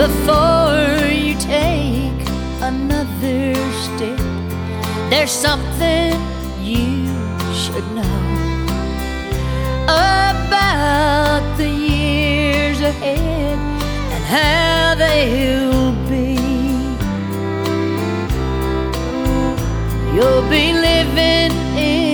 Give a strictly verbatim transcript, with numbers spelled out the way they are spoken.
before you take another step. There's something you should know about the years ahead and how they'll be. You'll be living in